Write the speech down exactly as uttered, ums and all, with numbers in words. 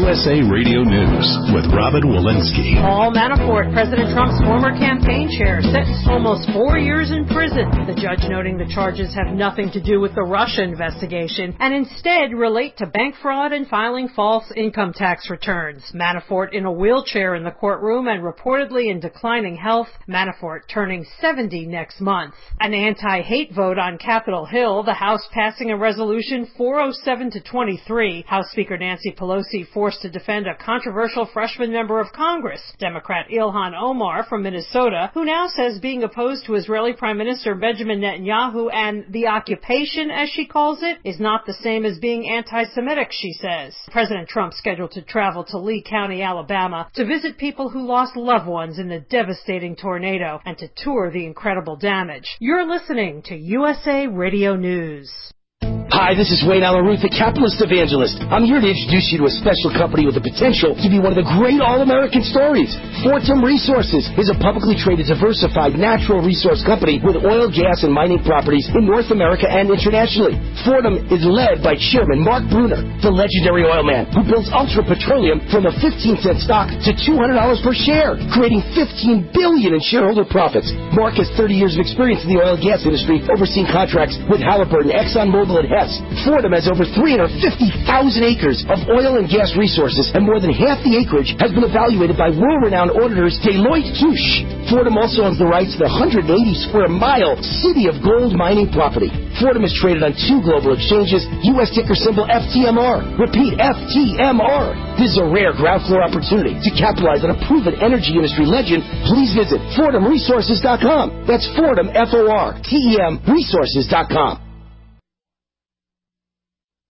S A Radio News with Robin Walensky. Paul Manafort, President Trump's former campaign chair, sentenced to almost four years in prison. The judge noting the charges have nothing to do with the Russia investigation and instead relate to bank fraud and filing false income tax returns. Manafort in a wheelchair in the courtroom and reportedly in declining health. Manafort turning seventy next month. An anti-hate vote on Capitol Hill, the House passing a resolution four oh seven to twenty-three. House Speaker Nancy Pelosi forced to defend a controversial freshman member of Congress, Democrat Ilhan Omar from Minnesota, who now says being opposed to Israeli Prime Minister Benjamin Netanyahu and the occupation, as she calls it, is not the same as being anti-Semitic, she says. President Trump scheduled to travel to Lee County, Alabama, to visit people who lost loved ones in the devastating tornado and to tour the incredible damage. You're listening to U S A Radio News. Hi, this is Wayne Allen Ruth, the Capitalist Evangelist. I'm here to introduce you to a special company with the potential to be one of the great all-American stories. Fortum Resources is a publicly traded, diversified natural resource company with oil, gas, and mining properties in North America and internationally. Fortum is led by Chairman Mark Bruner, the legendary oil man who builds Ultra Petroleum from a fifteen cent stock to two hundred dollars per share, creating fifteen billion dollars in shareholder profits. Mark has thirty years of experience in the oil and gas industry, overseeing contracts with Halliburton, ExxonMobil, and Hess. Fortum has over three hundred fifty thousand acres of oil and gas resources, and more than half the acreage has been evaluated by world-renowned auditors Deloitte Touche. Fortum also owns the rights to the one hundred eighty square mile City of Gold mining property. Fortum is traded on two global exchanges, U S ticker symbol F T M R. Repeat, F T M R. This is a rare ground floor opportunity to capitalize on a proven energy industry legend. Please visit Fortum Resources dot com. That's Fortum, F O R T E M, Resources dot com.